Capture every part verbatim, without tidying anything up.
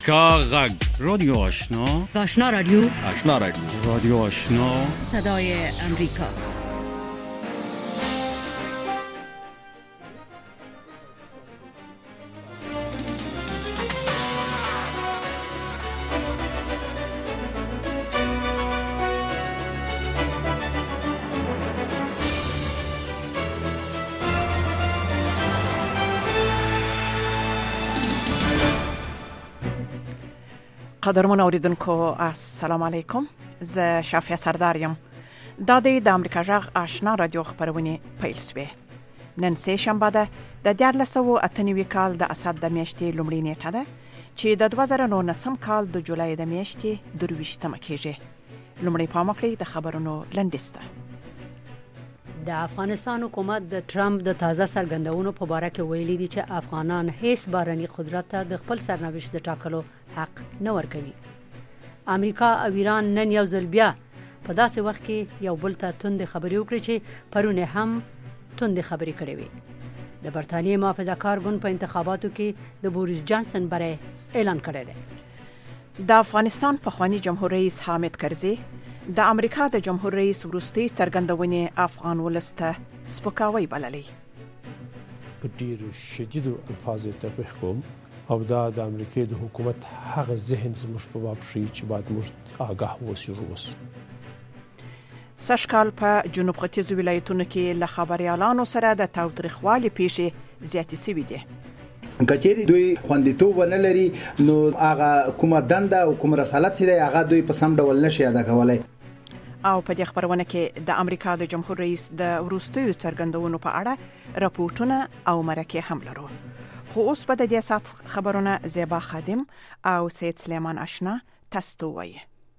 کاغذ رادیو آشنا آشنا رادیو آشنا رادیو رادیو آشنا صدای امریکا. قدرمن اوریدونکو السلام علیکم. زه شافیه سردار یم. دا د امریکا جغ آشنا رادیو خبرونه پیل شوه. نن سه شنبه ده د دیارلس سوه اته نوي کال د اسد د میاشتې لومړۍ نیټه ده چې د دوه زره نولسم کال د جولای د میاشتې درویشتمه کېږي. لومړی پام وکړئ د خبرونو لنډیسته. د افغانستان حکومت د ټرمپ د تازه سرګندونو په اړه کې ویلي دي چې افغانان هیڅ بارني قدرت ته د خپل سرنوشت د ټاکلو حق نه ورکوي. امریکا او ایران نن یو ځل بیا په داسې وخت کې یو بل ته توند خبرې وکړي چې پرونه هم توند خبرې کړې وي. د برتانیې محافظه کار ګوند په انتخاباتو کې د بوریس جانسن بری اعلان کړی دی. د افغانستان پخوانی جمهور رئیس حامد کرزي د امریکا د جمهور رئیس وروستي څرګندونې افغان ولس ته سپکاوی بللې. په ډیرو شدیدو الفاظو تبریح کوم او دا د امریکای د حکومت هغه ذهن زموږ په باب شي چې باید موږ آگاه وسیږو. سږکال په جنوب ختیځو ولایتونو کې له خبريالانو سره د تاوتریخوالي پیښې زیاتې شوې دي. کچېری دوی خوندیتوب ونه لري نو هغه کومه دنده او کوم رسالت دی هغه دوی په سم ډول نشي ادا کولای. او په دې خبرونه کې د امریکا د جمهور رئیس د وروستیو څرګندونو په اړه راپورټونه او مرکې هم لرو. خو اوس په دې سات خبرونه زیبا خادم او سید سلیمان آشنا تاسو وایي.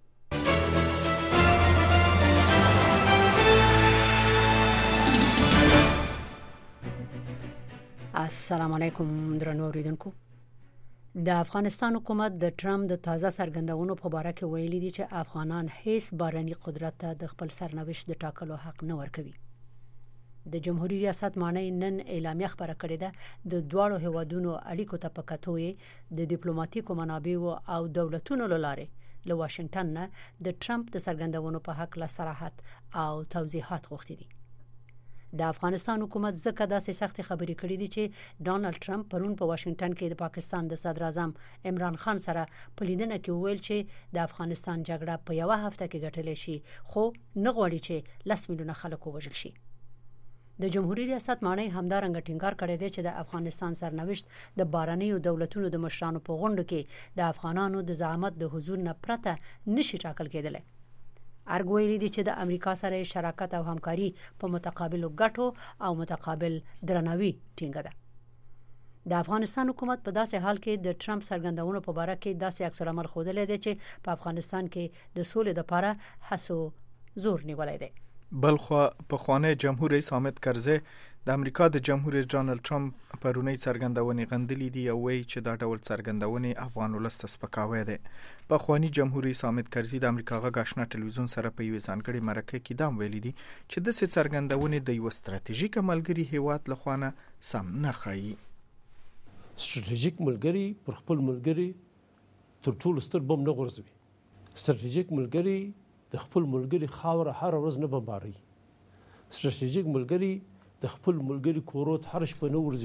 السلام علیکم درنو اوریدونکو. د افغانستان حکومت د ټرمپ د تازه سرګندونو په اړه کې ویلي دي چې افغانان هیڅ بارني قدرت ته د خپل سرنوشت د ټاکلو حق نه ورکوي. د جمهوریت ریاست معنی نن اعلامیه خبره کړې ده د دواړو هیوادونو اړیکو ته په کتوې د ډیپلوماټیکو منابعو او دولتونو لاره له واشنگټن نه د ټرمپ د سرګندونو په حق له صراحت او توضیحات غوښتي دي. د افغانستان حکومت ځکه داسې سخت خبرې کړې دي چې ډانلډ ټرمپ پرون په واشنگټن کې د پاکستان د صدر اعظم عمران خان سره په لیدنه کې ویل چې د افغانستان جګړه په یو هفته کې ګټل شي خو نه غواړي چې لس میلیونه خلک ووژل شي. د جمهوریت ریاست معنی همدارنګه ټینګار کړی دی چې د افغانستان سرنوشت د بارنیو دولتونو د مشرانو په غونډه کې د افغانانو د زعامت د حضور نه پرته نشي ټاکل کېدلی. ارګویلی دي چې د امریکا سره شراکت او همکاري په متقابل ګټو او متقابل درناوي ټینګه ده. د افغانستان حکومت په داسې حال کې د ټرمپ سرګندونو په اړه کې داسې عکس العمل ښودلی دی چې په افغانستان کې د سولې لپاره هڅو زور نیولی دی. بلخو پخوانی جمهور رئیس حامد کرزي د امریکا د جمهور رئیس ډانلډ ټرمپ پرونی څرګندونې غندلې دي او وایي چې دا ډول څرګندونې افغان ولس ته سپکاوی دی. پخوانی جمهور رئیس حامد کرزي د امریکا غږ آشنا ټلویزیون سره په یوه ځانګړي مرکه کې دا ویلي دي چې د سې څرګندونې د یو ستراتیژیک ملګری هیواد لخوا نه سم نه ښایي. ستراتیژیک ملګری پر خپل ملګری تر ټولو ستر بم نه غورځوي. ستراتیژیک ملګری د خپل ملګری خاوره هر ورځ نه بمباري. ستراتیژیک ملګری د خپل ملګری کوروت هر شپه نه ورځي.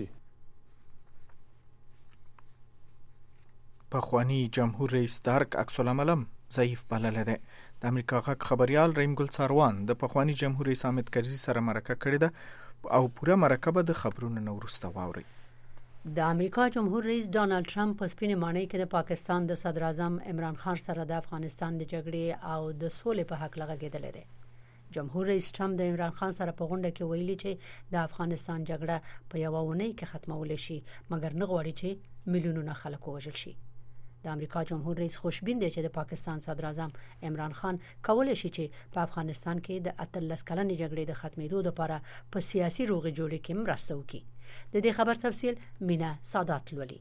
پخوانی جمهور رئیس دارک عکس العملم ضعیف بللی دی. د امریکا غږ خبريال رحیم ګل څاروان د پخوانی جمهور رئیس حامد کرزي سره مرکه کړې ده او پوره مرکه به د خبرونو نه وروسته واوري. د امریکا جمهور رئیس ډانلډ ټرمپ په سپینې معنی کې د پاکستان د صدر اعظم عمران خان سره د افغانستان د جګړې او د سولې په حق لغږېدلی دی. جمهور رئیس ټرمپ د عمران خان سره په غونډه کې ویلي چې د افغانستان جګړه په یوه اونۍ کې ختمول شي مګر نه غواړي چې میلیونونه خلک ووژل شي. د امریکا جمهور رئیس خوشبین دی چې د پاکستان صدر اعظم عمران خان کولای شي چې په افغانستان کې د اتلس کلنې جګړې د ختمېدو لپاره په سیاسي روغې جوړې کې مرسته وکړي. د دې خبر تفصیل مینا سادات لولي.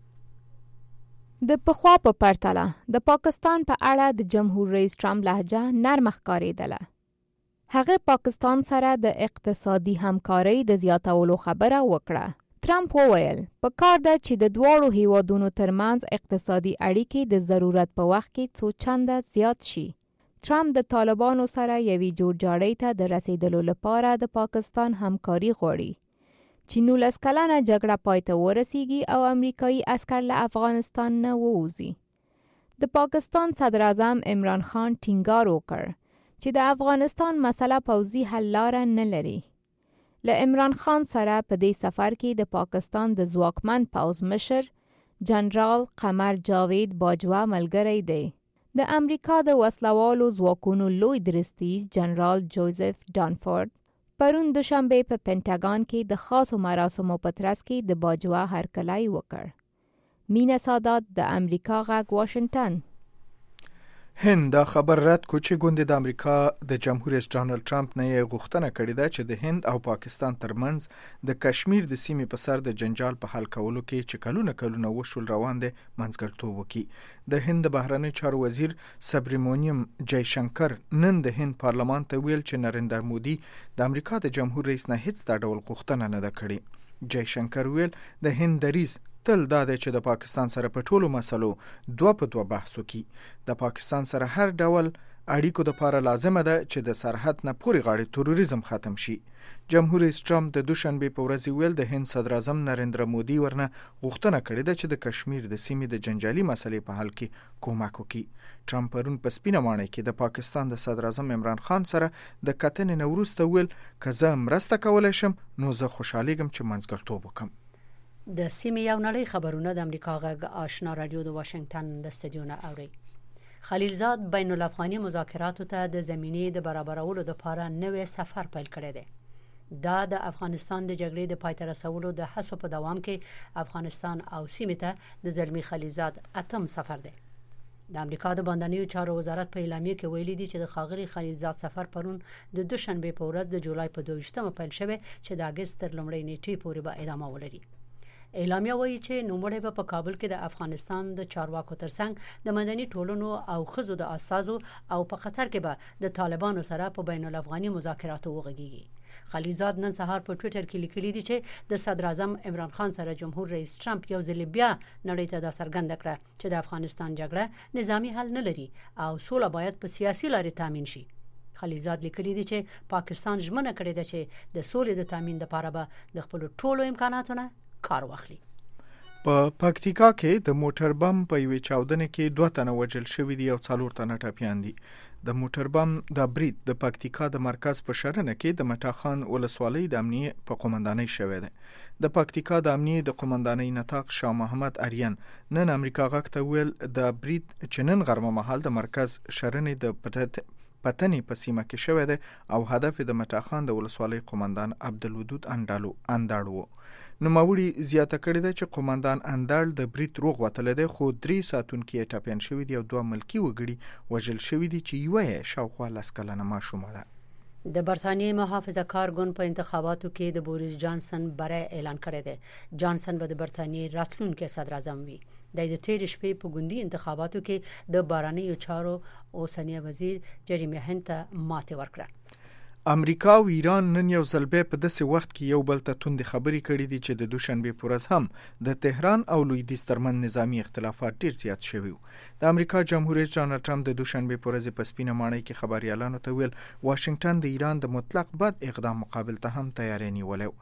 د پخوا په پرتله د پاکستان په اړه د جمهور رئیس ټرمپ لهجه نرم ښکارېدله. هغه پاکستان سره د اقتصادي همکارۍ د زیاتولو خبره وکړه. ترامپ وویل په کار ده چې د دواړو هیوادونو ترمنځ اقتصادي اړیکې د ضرورت په وخت کې څو چنده زیات شي. ترامپ د طالبانو سره یوې جوړجاړی ته د رسیدلو لپاره د پاکستان همکاري غواړي چې نولس کلنه جګړه پای ته ورسیږي او امریکایي عسکر له افغانستان نه ووځي. د پاکستان صدر اعظم عمران خان ټینګار وکړ چې د افغانستان مسله پوځي حل لاره نه لري. له عمران خان سره په دې سفر کې د پاکستان د ځواکمن پوځ مشر جنرال قمر جاوید باجوه ملګری دی. د امریکا د وسلوالو ځواکونو لوی درستیز جنرال جوزف دانفورد پرون دوشنبه په پنټاګان کې د خاصو مراسمو په ترڅ کې د باجوه هرکلی وکړ. مینا سادات د امریکا غږ واشنگټن. هند دا خبر رد کو چې ګوند د امریکا د جمهور رئیس ډانلډ ټرمپ نه یې غوښتنه کړې ده چې د هند او پاکستان ترمنځ د کشمیر د سیمې په سر د جنجال په حل کولو کې چې کلونه کلونه وشول روان دي منځګړیتوب وکړي. د هند د بهرنیو چارو وزیر سبریمونیم جای شنکر نن د هند پارلمان ته ویل چې نریندر مودي د امریکا د جمهور رئیس نه هیڅ دا ډول غوښتنه نه ده کړې. جای شنکر ویل د هند دریځ تل دا دی چې د پاکستان سره په ټولو مسلو دوه په دوه بحث وکړي. د پاکستان سره هر ډول اړیکو لپاره لازمه ده چې د سرحد نه پورې غاړې تروریزم ختم شي. جمهور رئیس ټرمپ د دوشنبه په ورځ ویل د هند صدر اعظم نریندر مودي ورنه غوښتنه کړې ده چې د کشمیر د سیمې د جنجالي مسلې په حل کې کومک وکړي. ټرمپ پرون په سپینه ماڼۍ کې د پاکستان د صدر اعظم عمران خان سره د کتنې نه وروسته ویل که زه مرسته کولی شم نو زه خوشحالیږم چې منځګړیتوب وکړم. د سیمې یو نړۍ خبرونه د امریکا غږ آشنا رادیو د واشنگټن د استودیو نه اوري. خلیلزاد بین الافغاني مذاکراتو ته د زمینې د برابرولو لپاره نوې سفر پیل کړی دی. دا د افغانستان د جګړې د پای ته رسولو د هڅو په دوام کې افغانستان او سیمې ته د زلمی خلیلزاد اتم سفر دی. د امریکا د باندنیو چارو وزارت په اعلامیه کې ویلي دی چې د ښاغلي خلیلزاد سفر پرون د دوشنبه په ورځ د جولای په دویشتمه پیل شوی چې د اگست تر لومړۍ نیټې پورې به ادامه ولري. اعلامیه وایي چې نوموړی به په کابل کې د افغانستان د چارواکو ترڅنګ د مدني ټولنو او ښځو د اساسو او په قطر کې به د طالبانو سره په بین الافغاني مذاکراتو وغږیږي. خلیلزاد نن سهار په ټوئیټر کې لیکلي دي چې د صدر اعظم عمران خان سره جمهور رئیس ټرمپ یو ځل بیا نړۍ ته دا څرګنده کړه چې د افغانستان جګړه نظامی حل نه لري او سوله باید په سیاسي لارې تامین شي. خلیلزاد لیکلي دي چې پاکستان ژمنه کړې ده چې د سولې د تامین لپاره به د خپل ټولو امکاناتو نه کار واخلي. په پکتیکا کې د موټر بم په یوې چاودنه کې دوه تنه وژل شوي دي او څلور تنه ټپیان دي. د موټر بم د برید د پکتیکا د مرکز په شرنه کې د مټاخان ولسوالۍ د امنیه په قومندانۍ شوی دی. د پکتیکا د امنیه د قومندانۍ نطاق شاه محمد اریان نن امریکا غږ ته ویل د برید چې نن غرمه مهال د مرکز شرنه د پټ پتنې په سیمه کې شوی دی او هدف د مټاخان د ولسوالۍ قومندان عبدالودود اندالو انداړ وو. نوموړي زیاته کړې ده چې قومندان انداړ د برید روغ وتلی دی خو درې ساتونکي ټپیان شوي دي او دوه ملکي وګړي وژل شوي دي چې یوه یې شاوخوا لس کلنه ماشومه ده. د برتانیې محافظه کار ګوند په انتخاباتو کې د بوریس جانسن بری اعلان کړی دی. جانسن به د برتانیې راتلونکي صدر اعظم وي. د تیر شپې په ګوندي انتخاباتو کې د بهرنیو چارو اوسنی وزیر جریمی هنت ته ماته ورکړه. امریکا او ایران نن یو ځل بیا په داسې وخت کې یو بل ته توندې خبرې کړې دي چې د دوشنبې په ورځ هم د تهران او لویدیځ ترمنځ نظامي اختلافات ډېر زیات شوي وو. د امریکا جمهور رئیس ډانلډ ټرمپ د دوشنبې په ورځ په سپینه ماڼۍ کې خبریالانو ته ویل واشنگټن د ایران د مطلق بد اقدام مقابل ته هم تیاری نیولی و.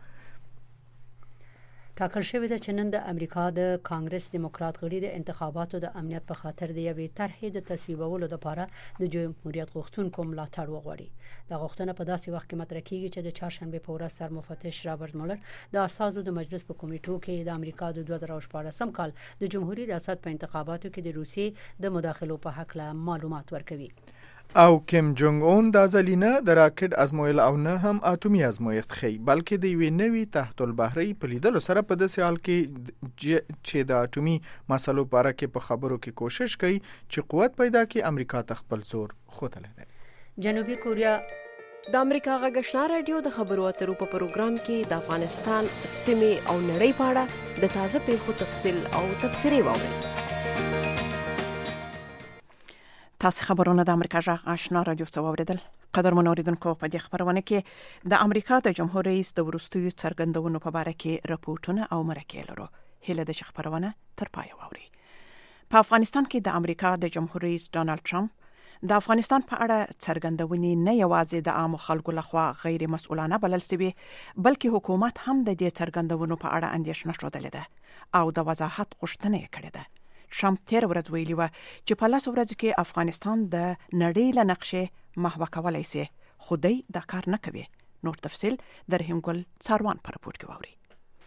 ټاکل شوی ده چې نن د امریکا د کانګرس دیموکرات غړي د انتخاباتو د امنیت په خاطر د یوې طرحې د تصویبولو لپاره د جمهوریت غوښتونکو ملاتړ وغواړي. دا غوښتنه په داسې وخت کې مطرح کیږي چې د چهارشنبه په ورځ سرمفتش رابرټ مولر د اساسو د مجلس په کمیټو کې د امریکا د دوه زره شپاړسم کال د جمهوریت ریاست په انتخاباتو کې د روسیې د مداخلو په حق له معلومات ورکوي. او کیم جونګ اون د ازلینه د راکټ ازمویل او نه هم اتومي ازمویښت خي بلکې د یوې نوې تحت البحري په لیدلو سره په داسې حال کې چې د اتومي مسلو په اړه کې په خبرو کې کوشش کوي چې قوت پیدا کړي امریکا ته خپل زور ښودلی دی. جنوبي کوریا د امریکا غږ آشنا رادیو د خبرو اترو په پروګرام کې د افغانستان سیمې او نړۍ په اړه د تازه پیښو تفصیل او تبصرې واورئ. تاسو خبرونه د امریکا غږ آشنا رادیو څخه واوریدل. قدرمن اوریدونکو په دې خبرونه کې د امریکا د جمهور رئیس د ورستیو څرګندونو په اړه کې راپورټونه او مرکې لرو. هله د خبرونه تر پای واوري. په افغانستان کې د امریکا د جمهور رئیس ډانلډ ټرمپ د افغانستان په اړه څرګندونې نه یوازې د عام خلکو لخوا غیر مسؤلانه بلل شوی، بلکې حکومت هم د دې څرګندونو په اړه اندېښنه شوه ده او د وضاحت غوښتنه یې کړې ده. ټرمپ تیر ورځ ویلي و چې په لاسو ورځو کې افغانستان د نړۍ له نقشې محو کولای شي، خو دوی دا کار نه کوي. نور تفصيل د رحیم ګل څاروان په راپور کې واوري.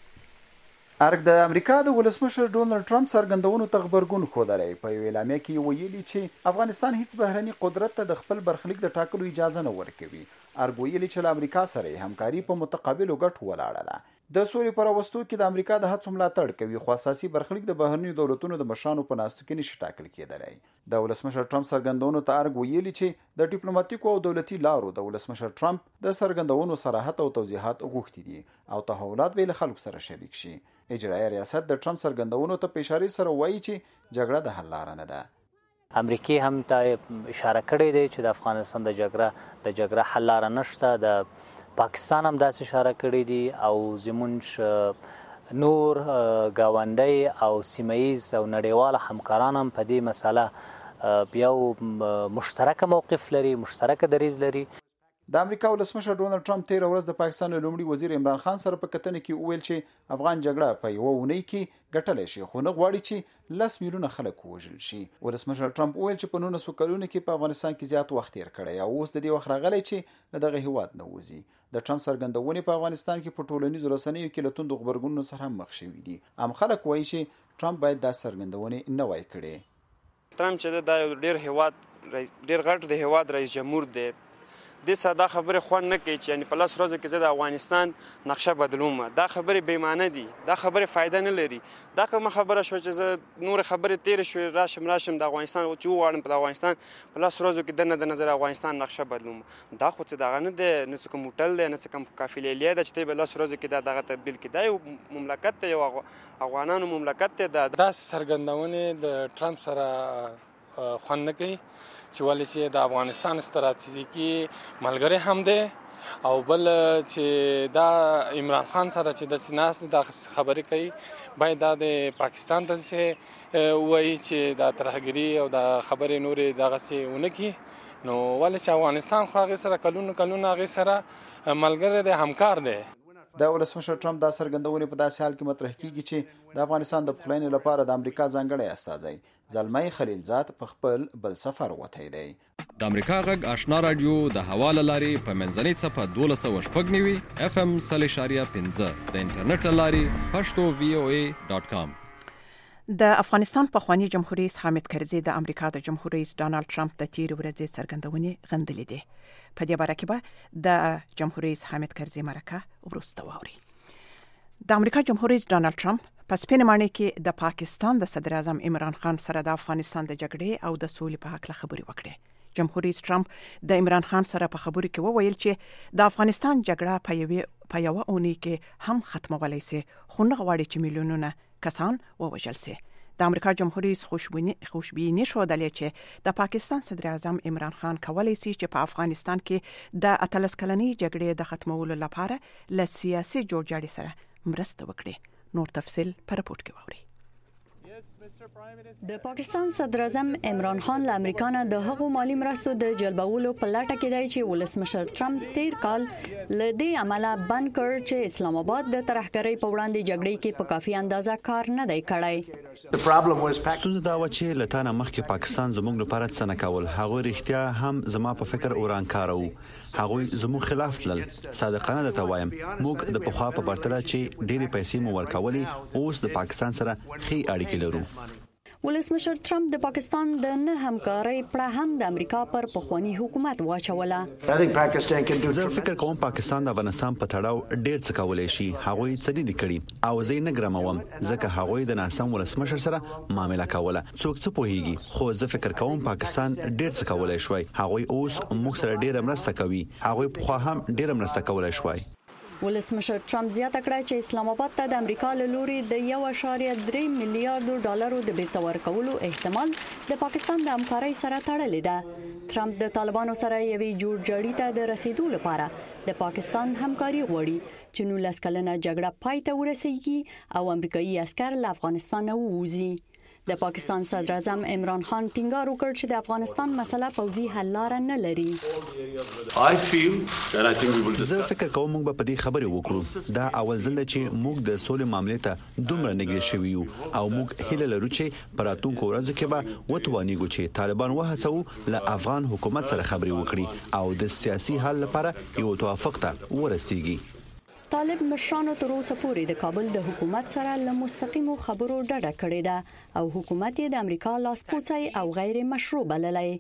ارګ د امریکا د ولسمشر ډونلډ ټرمپ څرګندونو ته غبرګون خوده په یو اعلامیه کې ویلي چې افغانستان هیڅ بهرني قدرت ته د خپل برخلیک د ټاکلو اجازه نه ورکوي. ارګ ویلي چې له امریکا سره همکاري په متقابل ګټو ولاړه ده. د سولې پر وستو کې د امریکا د هڅو ملاتړ کوي، خو اساسي برخلیک د بهرني دولتونو د مشرانو په ناستو کې نشي ټاکل کېدلی. د ولسمشر ټرمپ څرګندونو ته ارګ ویلي چې د ډیپلوماټیکو او دولتي لارو د ولسمشر ټرمپ د څرګندونو صراحت او توضیحات غوښتي دي او تحولات به له خلکو سره شریک شي. اجرایي ریاست د ټرمپ څرګندونو ته په اشاره سره وایي چې جګړه د حل لار نه ده. امریکای هم ته اشاره کړې ده چې د افغانستان د جګړه د جګړه حل لار نشته. د پاکستان هم داسې اشاره کړې دي او زمونږ نور گاونډي او سیمایز او نړیوال همکاران هم په دې مسله یو مشترک موقف لري، مشترک دریځ لري. د امریکا ولسمشر ډونلډ ټرمپ تیر ورځ د پاکستان لومړي وزیر عمران خان سره په کتنه کې وویل چې افغان جګړه په یو ونی کې ګټلای شي، خو نه غواړي چې لس میلیونه خلک ووژل شي. ولسمشر ټرمپ وویل چې په نولسو کلونو کې په افغانستان کې زیات وخت تیر کړی او اوس د دې وخت راغلی چې له دغه هیواد نه وځي. د ټرمپ څرګندونې په افغانستان کې په ټولنیزو رسنیو کې له توندو غبرګونونو سره هم مخ شوي دي. عام خلک وایي چې ټرمپ باید دا څرګندونې نه وای کړې. ټرمپ چې دا یو ډیر هیواد ډیر غټ د هیواد رئیس جمهور دی، د ساده خبره خوان نه کوي چې یعنی په لاس ورځو کې زه د افغانستان نقشه بدلوم. دا خبره بېمانه دي، دا خبره فایده نه لري. دا کومه خبره شو چې زه نور خبره تیر شو راشم راشم د افغانستان چې وواړم په افغانستان په لاس ورځو کې دنه د نظر افغانستان نقشه بدلوم. دا خو څه دغه نه دی، نه څه کوم هوټل دی، نه څه کوم قافلې لیه ده چې په لاس ورځو کې دا دغه تبدیل کړي. دا یو مملکت دی، یو افغانانو مملکت دی. دا داسې څرګندونې د ټرمپ سره خوند نه کوي چې ولې چې د افغانستان ستراتیژیکي ملګری هم دی او بل چې دا عمران خان سره چې د سیناس د خبرې کوي باید د پاکستان ته چې وایي چې د ترهګری او د خبرې نورې دغه سي ونکي. نو ولې چې افغانستان خو هغه سره کلونه کلونه هغه سره ملګری دی، همکار دی. د ولسمشر ټرمپ دا څرګندونې په داسې حال کې مطرح کیږي چې د افغانستان د پخلاینې لپاره د امریکا ځانګړی استازی زلمی خلیلزاد په خپل بل سفر وتی دی. د امریکا غږ آشنا رادیو د حواله لاري په منځنۍ صفه دولس سوه شپږ نوي اف ام صلی شاریه پنځه د انټرنیټ لاري پښتو وی او ای ډاټ کام. د افغانستان پخوانی جمهور رئیس حامد کرزي د امریکا د جمهور رئیس ډانلډ ټرمپ د تیر ورځې څرګندونې غندلې دي. په دې باره کې به د جمهور رئیس حامد کرزي مرکه ورسته واوري. د امریکا جمهور رئیس ډانلډ ټرمپ په سپین معنی کې د پاکستان د صدر اعظم عمران خان سره د افغانستان د جګړې او د سولې په حق خبرې وکړې. جمهور رئیس ټرمپ د عمران خان سره په خبرو کې وویل چې د افغانستان جګړه په یوه په یوه اونۍ کې هم ختمولای شي، خو نه غواړي چې میلیونونه کسان ووژل شي. د امریکا جمهور رئیس خوشبیني ښودلې چې د پاکستان صدر اعظم عمران خان کولی شي چې په افغانستان کې د اتلس کلنۍ جګړې د ختمولو لپاره له سیاسي جوړجاړي سره مرسته وکړي. نور تفصيل پر راپورټ کې واوري. د پاکستان صدر اعظم عمران خان له امریکا نه د هغو مالی مرستو د جلبولو په لټه کې دی چې ولسمشر ټرمپ تیر کال له دې عمله بند کړ چې اسلام آباد د ترهګرۍ په وړاندې جګړې کې په کافي اندازه کار نه دی کړی. ستونزه دا و چې له تا نه مخکې پاکستان زموږ لپاره څه نه کول. هغوی رښتیا هم زما په فکر اوران کارو. هغوی زموږ خلاف تلل. صادقانه درته وایم موږ د پخوا په پرتله چې ډېرې پیسې مو ورکولې اوس د پاکستان سره ښې اړیکې لرو. ولسمشر ټرمپ د پاکستان د نه همکارۍ پړه هم د امریکا پر پخوانی حکومت واچوله. زه فکر کوم پاکستان د افغانستان په تړاو ډېر څه کولای شي. هغوی څه دي کړي او زه نه ګرموم ځکه هغوی د ناسم ولسمشر سره معامله کوله. څوک څه پوهیږي، خو زه فکر کوم پاکستان ډېر څه کولای شوی. هغوی اوس موږ سره ډېر مرسته کوي. هغوی پخوا هم ډېر مرسته کولای شوی. ولسمشر ټرمپ زیاته کړه چې اسلام آباد ته د امریکا له لوري د یو اشاریه درې میلیارډ ډالرو د بیرته ورکولو احتمال د پاکستان د همکارۍ سره تړلی ده. ټرمپ د طالبانو سره یوې جوړجاړي ته د رسیدو لپاره د پاکستان همکاري غواړي چې نولس کلنه جګړه پای ته ورسیږي او امریکایي عسكر له افغانستان ووځي. د پاکستان صدر اعظم عمران خان ټینګار وکړ چې د افغانستان مسله پوځي حل لاره نه لري. زه فکر کوم موږ په دې خبرې وکړو. دا اول ځل چې موږ د سولې معاملې ته دومره نږدې شوي یو او موږ هیله لرو چې په راتلونکو ورځو کې به وتوانیږو چې طالبان وهڅوو له افغان حکومت سره خبرې وکړي او د سیاسي حل لپاره یو توافق ته ورسیږي. طالب مشرانو تر اوسه پورې د کابل د حکومت سره له مستقیمو خبرو ډډه کړې ده او حکومت یې د امریکا لاسپوڅی او غیر مشروع بللی.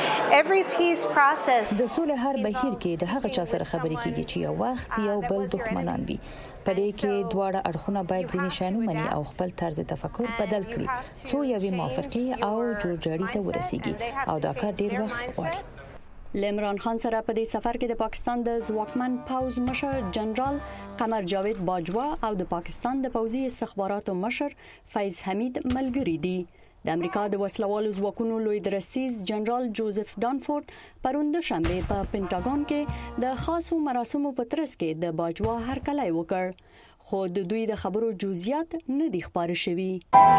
د سولې هر بهیر کې د هغه چا سره خبرې کیږي چې یو وخت یو بل دښمنان وي. په دې کې دواړه اړخونه باید ځینې شیان ومني او خپل طرز تفکر بدل کړي څو یوې موافقې او جوړجاړي ته ورسیږي او دا کار ډیر وخت غواړي. عمران خان سره په دې سفر کې د پاکستان د ځواکمن پوز مشر جنرال قمر جاوید باجوا او د پاکستان د پوزي استخباراتو مشر فیض حمید ملګری دي. د امریکا د وسلوالو ځواکونو لوی درسیز جنرال جوزف دانفورد پرون د شنبه په پینټاګون کې د خاصو مراسمو په ترڅ کې د باجوا هرکلی وکړ، خو د دوی د خبرو جزئیات نه دي خبر شوي.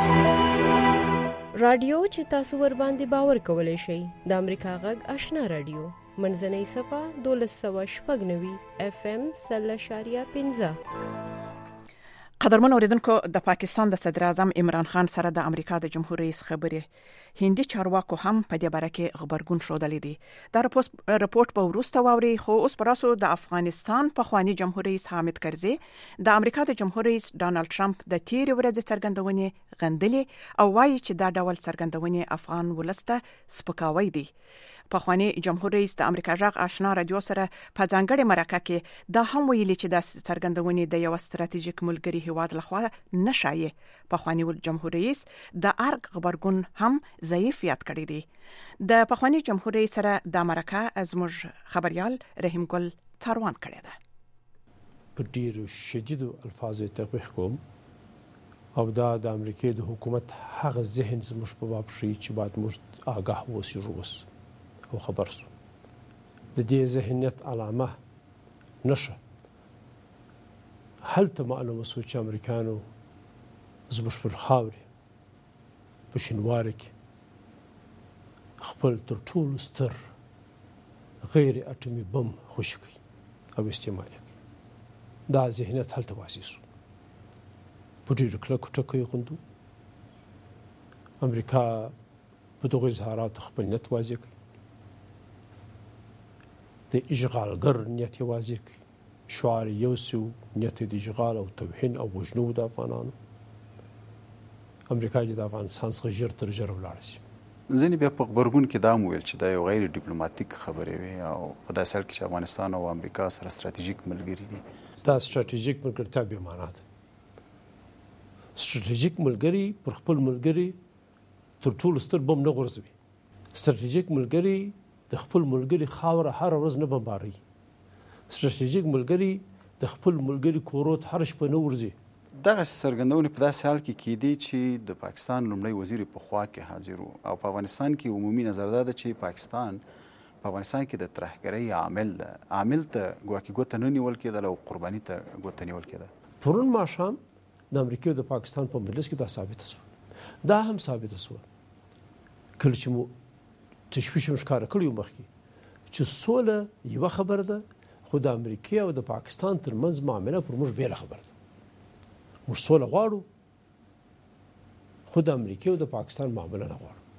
رادیو چې تاسو ور باندې باور کولای شئ د امریکا غږ آشنا رادیو منځنۍ صفه دولس سوه شپږ نوي اف ام سل اشاریه پنځه. قدرمن اوریدونکو، د پاکستان د صدر اعظم عمران خان سره د امریکا د جمهور رئیس خبرې هندي چارواکو هم په دې باره کې خبرګون ښودلی دی. دا رپورت په وروسته واوري، خو اوس پراسو د افغانستان پخوانی جمهور رئیس حامد کرزي د امریکا د جمهور رئیس ډانلډ ټرمپ د تیرې ورځې څرګندونې غندلې او وایي چې دا ډول څرګندونې افغان ولسته سپکاوی دی. پخوانی جمهور رئیس د امریکا غږ آشنا رادیو سره په ځانګړي مرکه کې دا هم ویلي چې د څرګندونې د یو ستراتیژیک ملګری هیواد لخوا نه شایي. پخوانی جمهور رئیس د ارګ خبرګون هم ضعیف یاد کړی دی. د پخوانی جمهور رئیس سره د مرکه زموږ خبريال رحیم ګل تاروان کړی ده. په ډیرو شدیدو الفاظو تطبیق کوم او دا د امریکای د حکومت هغه ذهن زموږ په باب شي چې باید موږ آگاه اوسو او خبر سو. د دې ذهنیت علامه نشه هل ته معلومه سو چې امریکانو زموږ پر خاورې په شینواره کې خپل تر ټولو ستر غیر اټومي بم خوشي کوي او استعمال کوي. دا ذهنیت هل ته واسي سو په ډیرو کلکو ټکو غوندو امریکا په دغه اظهارات خپل نیت واضح کوي، د اشغالګر نیت یې واضح کوي، شعار یو سو نیت د اشغال او توهین او وژنو د افغانانو. امریکا چې د افغانستان څخه ژر تر ژره ولاړ شي. ځینې بیا په خبرګون کې دا هم ویل چې دا یو غیر ډیپلوماټیک خبرې وي او په داسې حال کې چې افغانستان او امریکا سره ستراتیژیک ملګري دي. دا ستراتیژیک ملګرتیا بې معنا ده. ستراتیژیک ملګري پر خپل ملګري تر ټولو ستر بم نه غورځوي. ستراتیژیک ملګري د خپل ملګري خاوره هر ورځ نه بمباري. ستراتیژیک ملګري د خپل ملګري کورو ته هر شپه نه ورځي. دغه څرګندونې په داسې حال کې کېدی چې د پاکستان لومړی وزیر په خوا کې حاضر و او په افغانستان کې عمومي نظر دا ده چې پاکستان په افغانستان کې د ترهګرۍ عامل ده. عامل ته ګواکې ګوته نه نیول کېدل او قرباني ته ګوته نیول کېده. پرون ماښام د امریکا او د پاکستان په مجلس کې دا ثابته شوه. دا هم ثابته شوه کله چې مو تشویش مشکاره کړیو مخکې چې سوله یوه خبره ده، خو د امریکا او د پاکستان ترمنځ معامله پر موږ بیله خبره ده. موږ سوله غواړو، خو د امریکا او د پاکستان معامله نه غواړو.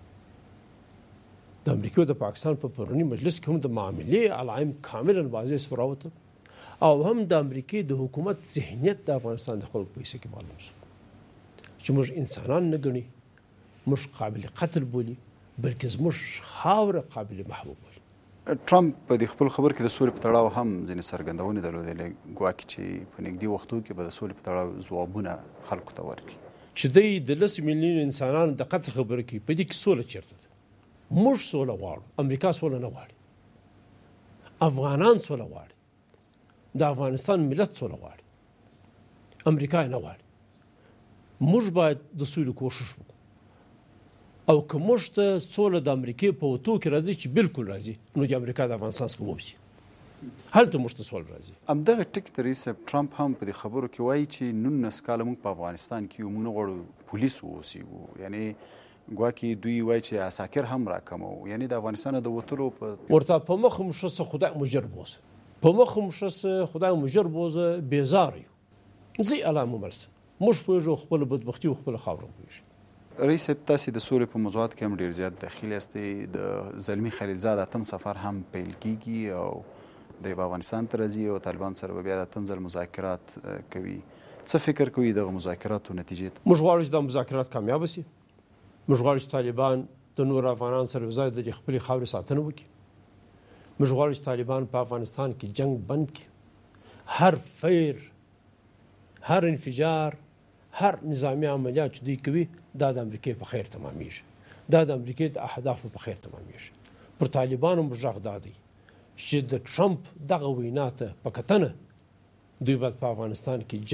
د امریکا او د پاکستان په پرونی مجلس کې هم د معاملې علائم کاملا واضح سو راوته او هم د امریکا د حکومت ذهنیت د افغانستان د خلکو په حصه کې معلوم شو چې موږ انسانان نه ګڼي، موږ قابل قتل بولي، بلکې زموږ خاوره قابل محبوب بولي. ټرمپ په دې خپل خبر کې د سولې په تړاو هم ځینې څرګندونې درلودلې، ګواکې چې په نږدې وختو کې به د سولې په تړاو ځوابونه خلکو ته ورکړي. چې دوی د لس میلیونو انسانانو د قتل خبره کوي، په دې کې سوله چیرته ده؟ موږ سوله غواړو، امریکا سوله نه غواړي، افغانان سوله غواړي. د افغانستان ملت څونه غواړي، امریکا نه غواړي. موږ باید د سولې کوشش وکړو او که موږ ته سوله د امریکې په وتو کې راځي چې بالکل راځي، نو د امریکا د افغانستان څخه ووځي، هلته موږ ته سوله راځي. همدغه ټکي ته رئیس صاحب ټرمپ هم په دې خبرو کې وایي چې نولس کاله موږ په افغانستان کې یو، موږ نه غواړو پولیس واوسېږو، یعنې ګواکې دوی وایي چې عساکر هم راکمو، یعنې د افغانستان د وتلو په ورته په مخ مو شه خدای مجر بوزه، په مخ مو شه خدای مجر بوزه، بیزار یو زی علامه مرسه موږ پوهېږو خپل بدبختي او خپل خاوره پوهېږو. رئیس صاحب تاسې د سولې په موضوعات کې هم ډېر زیات دخیل یاستئ. د زلمي خلیلزاد اتم سفر هم پیل کیږي او دی به افغانستان ته راځي او طالبان سره به بیا د اتم ځل مذاکرات کوي. څه فکر کوي دغه مذاکراتو نتیجې ته؟ موږ غواړو چې دا مذاکرات کامیابه شي. موږ غواړو چې طالبان د نور افغانان سره یو ځای د خپلې خاورې ساتنه وکړي. موږ غواړو چې طالبان په افغانستان کې جنگ بند کړي. هر فیر، هر انفجار، هر نظامی عملیات چې دوی کوي دا د امریکې په خیر تمامیږي، دا د امریکې د اهدافو په خیر تمامیږي. پر طالبانو موږ غږ دا دی چې د ټرمپ دغه وینا ته په کتنه دوی باید په افغانستان کې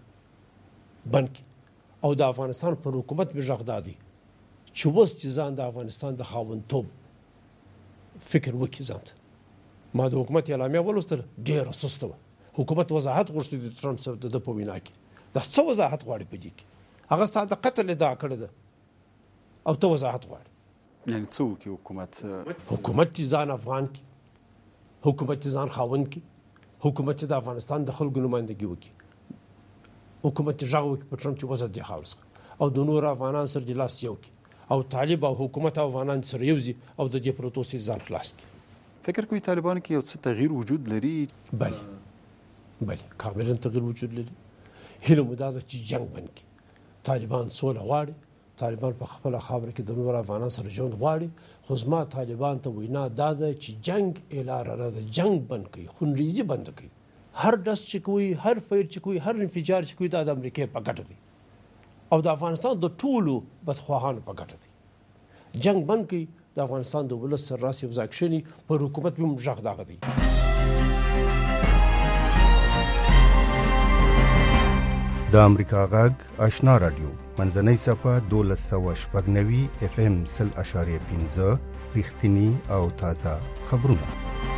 جنگ بند کړي او د افغانستان پر حکومت موږ غږ دا دی چې اوس چې ځان د افغانستان د خاوندتوب فکر وکړي ځان ته. ما د حکومت اعلامیه ولوستله، ډېره سسته وه. حکومت وضاحت غوښتي د ټرمپ صاحب د ده په وینا کې. دا څه وضاحت غواړي په دې کې؟ هغه ستا د قتل ادعا کړې ده او ته وضاحت غواړي. یعنې څه وکړي حکومت؟ حکومت چې ځان افغان کړي، حکومت چې ځان خاوند کړي، حکومت چې د افغانستان د خلکو نمایندګي وکړي، حکومت چې غږ وکړي په ټرمپ چې وزر دې خاورې څخه او د نورو افغانان سره دې لاس یو کړي او طالب او حکومت او افغانان سره یوځي او د دې پروتو سره ځان خلاص کړي. فکر کوي طالبانو کې یو څه تغییر وجود لري؟ بله بله، کاملا تغییر وجود لري. هیله مو دا ده چې جنگ بند کړي. طالبان سوله غواړي، طالبان په خپله خاوره کې د نورو افغانانو سره ژوند غواړي، خو زما طالبان ته وینا دا ده چې جنگ لاره نه ده، جنگ بند کړي، خونریزي بند کړي. هر ډز چې کوي، هر فیر چې کوي، هر انفجار چې کوي دا د امریکې په ګټه دی او د افغانستان د ټولو بدخواهانو په ګټه دی. جنگ بند کړي، د افغانستان د ولس سره راس یو ځای کښېني، پر حکومت به موږ غږ دغه دی. د امریکا غږ آشنا رادیو منځنۍ صفه دولس سوه شپږ نوي اف ام سل اشاریه پنځه رښتینی او تازه خبرونه.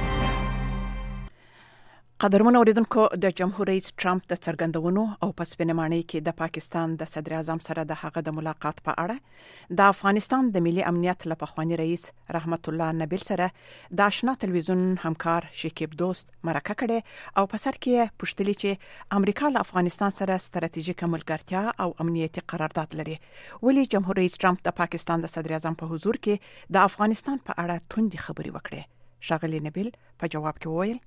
قدرمن اوریدونکو، د جمهور رئیس ټرمپ د څرګندونو او پسپینمانۍ کې د پاکستان د صدر اعظم سره د هغه د ملاقات په اړه د افغانستان د ملي امنیت له پخواني رئیس رحمت الله نبیل سره د آشنا تلویزیون همکار شکیب دوست مرکه کړي او په سر کې پوښتلي چې امریکا له افغانستان سره ستراتیژیک ملګرتیا او امنیتي قرارداد لري، ولی جمهور رئیس ټرمپ د پاکستان د صدر اعظم په حضور کې د افغانستان په اړه توندې خبرې وکړې. ښاغلي نبیل په جواب کې وویل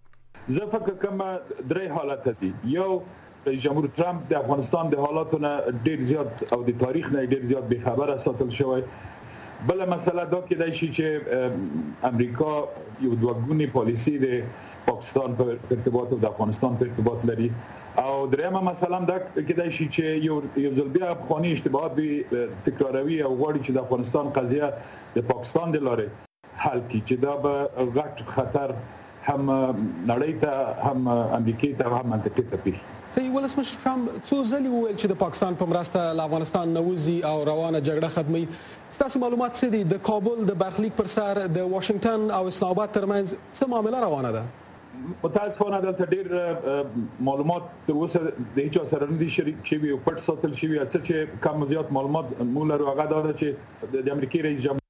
زه فکر کوم درې حالات دي. یو، جمهور ټرمپ د افغانستان د حالاتو نه ډیر زیات او د تاریخ نه ډیر زیات بې خبره ساتل شوی. بل مسله دا کېدای شي چې امریکا یو دوګونی پالیسی د پاکستان په ارتباط او د افغانستان په ارتباط لري. او دریمه مسله هم دا کېدای شي چې یو یو ځل بیا افغاني اشتباهات به تکراروي او غواړي چې د افغانستان قضیه د پاکستان د لارې حل کړي، چې دا به غټ خطر هم نړۍ ته هم امریکې ته هم منطقې ته پیښ. صحیح. ولسمشر ټرمپ څو ځلې وویل چې د پاکستان په مرسته له افغانستان نه وځي او روانه جګړه ختمي. ستاسو معلومات څه دي؟ د کابل د برخلیک پر سر د واشنگټن او اسلام آباد ترمنځ څه معامله روانه ده؟ متاسفانه دلته ډېر معلومات تر اوسه د هیچا سره نه دي شریک شوي او پټ ساتل شوي. څه چې کم زیات معلومات موږ لرو هغه دا ده چې د امریکای رئیس جمهور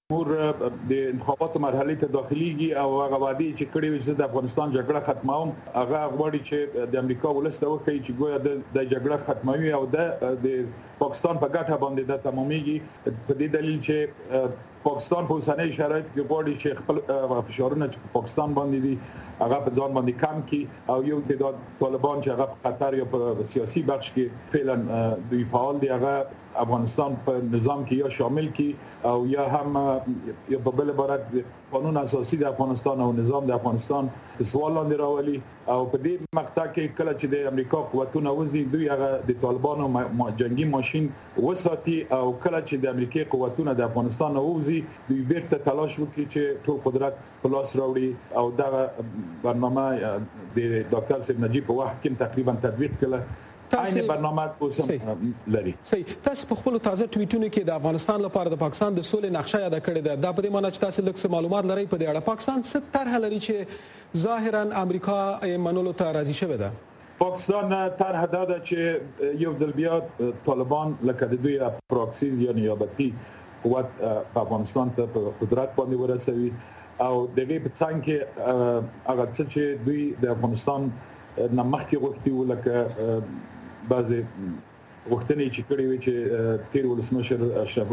د انتخاباتو مرحلې ته داخليږي او هغه وعده چې کړی و چې د افغانستان جګړه ختموم، هغه غواړي چې د امریکا ولسته وکړي چې ګویا د جګړه ختموي او د پاکستان په ګټه باندې د تمامېږي. په دې دلیل چې پاکستان په اوسنۍ شرایط کې غواړي چې خپل فشارونه چې پاکستان باندې دي هغه په ځان باندې کم کړي او یو تعداد طالبان چې هغه په قطر یا په سیاسي بخش کې فعلا دوی فعال دي هغه افغانستان په نظام کې یا شامل کړي او یا هم یا په بل عبارت قانون اساسي د افغانستان او نظام د افغانستان په سوال لاندې راولي. او په دې مقطع کې کله چې د امریکا قوتونه وځي دوی هغه د طالبانو جنگي ماشين وساتي او کله چې د امریکای قوتونه د افغانستان وځي راځي دوی بیرته تلاش وکړي چې ټول قدرت په لاس راوړي او دا برنامه د ډاکټر سید نجیب په وخت کې تقریبا تطبیق کړه. تاسو برنامه اوسم لري. صحیح. تاسو په خپل تازه ټویټونو کې د افغانستان لپاره د پاکستان د سولې نقشه یاد کړې ده. دا په دې معنی چې تاسو لږ څه معلومات لرئ په دې اړه. پاکستان څه طرح لري چې ظاهرا امریکا منلو ته راضي شوی ده؟ پاکستان طرح داده چې یو ځل بیا طالبان لکه د دوی پراکسی یا نیابتي قوت په افغانستان ته په قدرت باندې ورسوي او دغه په څنګه کې هغه څه چې دوی د افغانستان نمخکې غوښتي ولکه بعضی غوښتنې چې کړې وي چې تیر ولسمشر اشرف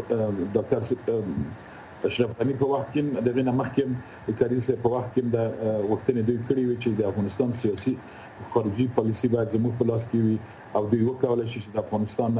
ډاکټر اشرف غنی په وخت کې د غنه مخکې کاریز په وخت کې د غوښتنې دوی کړې وي چې د افغانستان سیاسي خارجي پالیسي باید زموږ په لاس کې وي او دوی وکولای شي چې د افغانستان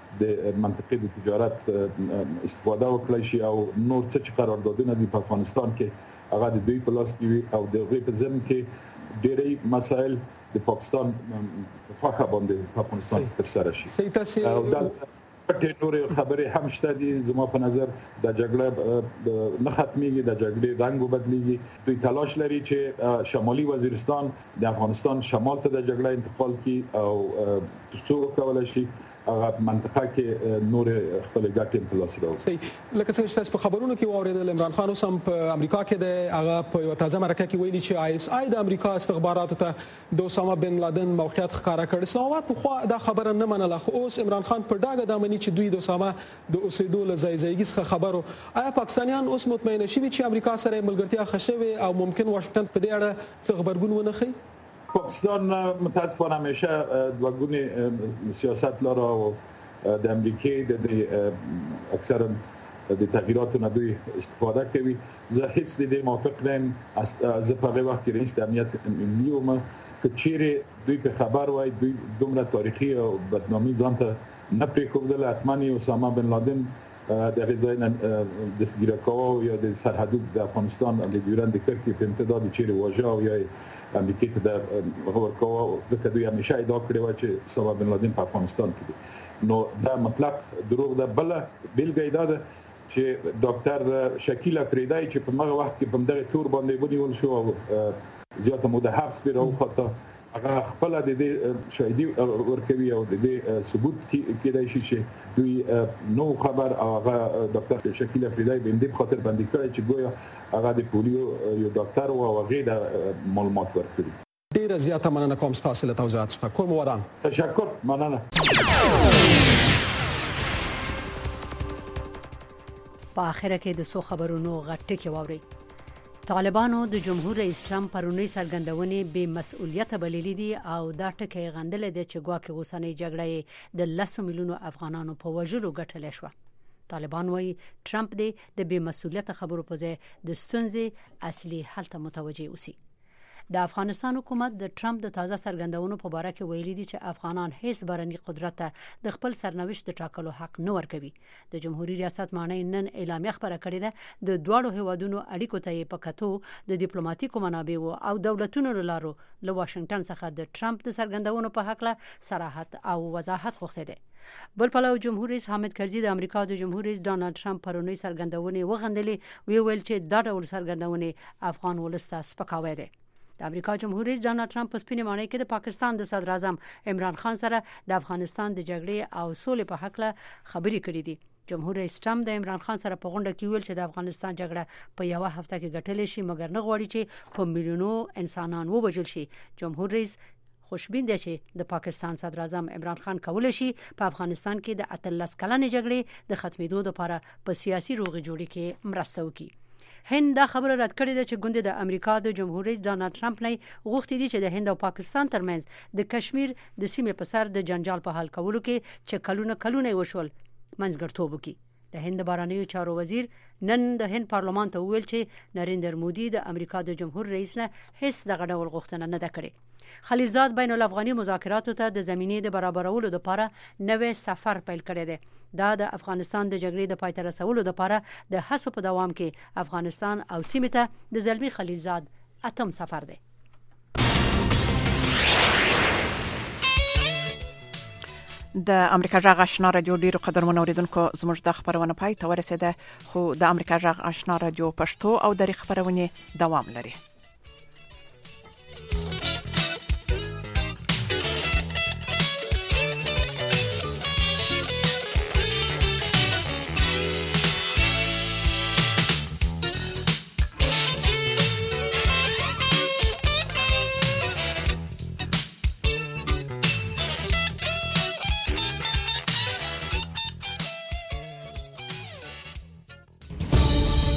د منطقې د تجارت استفاده وکړي شي او نور څه چې قراردادونه دي په افغانستان کې هغه د دوی په لاس کې وي او د غوښتنې په ځم کې ډېری مسائل د پاکستان په خوا باندې په افغانستان تر سره شي. صحیح. تاسو او دا ټیټوري خبرې هم شته دي. زما په نظر د جګړه نه ختميږي، د جګړې رنګ وبدليږي. دوی تلاش لري چې شمالي وزیرستان د افغانستان شمال ته د جګړه انتقال کړي او ترڅو وکولای شي هغه منطقه کې نور خپل ګټې په لاس راوړي. صحیح. لکه څنګه چې تاسو په خبرونو کې واوریدل عمران خان اوس هم په امریکا کې د هغه په یو تازه مرکه کې ویلي چې آی اس آی د امریکا استخباراتو ته د اسامه بن لادن موقعیت ښکارا کړ. اسلامآباد په خو دا خبره نه منله، خو اوس عمران خان په ډاګه د منی چې دوی د اسامه د اوسېدو له ځای ځایګي څخه خبرو. آیا پاکستانیان اوس مطمئن شوي چې امریکا سره ملګرتیا خښوي او ممکن واشنگټن په دې اړه څه خبرګون ونه ښيي؟ پاکستان متاسفانه همیشه دوګونی سیاست لاره او د امریکای د اکثرا د تغییراتو نه دوی استفاده کوي. زه هیڅ د دې موافق نه یم. زه په هغه وخت کې رئیس د امنیت ملي وم چې چیرې دوی په خبر وای دوی دومره تاریخي او بدنامي ځان ته نه پرېښودل. حتما اسامه بن لادن د غزاین د سګیراکاو یا د سرحدود د افغانستان د ډیورند کرکې په امتداد چیرې واژه او یا امریکای ته د ورکاو ځکه دوی همیشه ادعا کړې و چې اسامه بن لادن په افغانستان کې دی. نو دا مطلق دروغ ده. بل بیلګه دا ده چې ډاکټر شکیل افریدی چې په هغه وخت کې په دغه تور باندې ونیول شو او زیاته موده حبس پیرو خاطر هغه خپل د دې شاهدي ورکوي او د دې ثبوت کېدای شي چې دوی نو خبر او هغه ډاکټر شکیل افریدی به دې خاطر باندې کړی چې ګویا هغه د پولیو یو ډاکټر او هغه د معلومات ورکړي. ډیره زیاته مننه کوم ستاسو له توضیحات څخه. کوم ودان تشکر. مننه. په اخره کې د سو خبرونو غټه کې ووري. طالبانو د جمهور رئیس ټرمپ پرونی سرګندونې بې مسؤلیت بللې دي او دا ټکی غندل دي چې ګواکې اوسنۍ جګړه د لسو میلیونو افغانانو په وژلو ګټلې شو. طالبان وايي ټرمپ دې د بې مسؤلیت خبرو په ځای د ستونزې اصلي حل ته متوجه اوسي. د افغانستان حکومت د ټرمپ د تازه سرګندونو په اړه کې ویلي دي چې افغانان هیڅ بهرني قدرت ته د خپل سرنوشت د ټاکلو حق نه ورکوي. د جمهوریت ریاست معنی نن اعلامیه خبره کړې ده د دوه هیوادونو اړیکو ته په کتو د ډیپلوماټیکو منابعو او دولتونو لارو له واشنگټن څخه د ټرمپ د سرګندونو په حق له صراحت او وضاحت غوښتي دي. بل پلو جمهور رئیس حامد کرزي د امریکا د جمهور رئیس ډانلډ ټرمپ پرونی سرګندونې وغندلې وی ویل چې دا ډول سرګندونې افغان ولسته سپکاوی دي. د امریکا جمهور رئیس ډانلډ ټرمپ په سپینې معنی کې د پاکستان د صدر اعظم عمران خان سره د افغانستان د جګړې او سولې په حق له خبرې کړې دي. جمهور رئیس ټرمپ د عمران خان سره په غونډه کې ویل چې د افغانستان جګړه په یو هفته کې ګټلې شي مګر نه غواړي چې په میلیونو انسانان وبجل شي. جمهور رئیس خوشبین دی چې د پاکستان صدر اعظم عمران خان کولای شي په افغانستان کې د اتلس کلنې جګړې د ختمېدو لپاره په سیاسي روغې جوړې کې مرسته وکړي. هند دا خبره رد کړې ده چې ګوند د امریکا د جمهور رئیس ډانلډ ټرمپ نه غوښتي دي چې د هند او پاکستان ترمنځ د کشمیر د سیمې په سر د جنجال په حل کولو کې چې کلونه کلونه وشول منځګړتوب وکړي. د هند بهرنیو چارو وزیر نن د هند پارلمان ته ویل چې نریندر مودي د امریکا د جمهور رئیس نه هیڅ دغه ډول غوښتنه نه ده کړې. خلیلزاد بین الافغاني مذاکراتو ته د زمینې د برابرولو لپاره نوې سفر پیل کړی دی. دا د افغانستان د جګړې د پای ته رسولو لپاره د هڅو په دوام کې افغانستان او سیمې ته د زلمی خلیلزاد اتم سفر دی. د امریکا جغ آشنا رادیو ډیرو قدرمنو اوریدونکو زموږ د خبرونه پای ته ورسیده خو د امریکا جغ آشنا رادیو پښتو او د خبرونه دوام لري.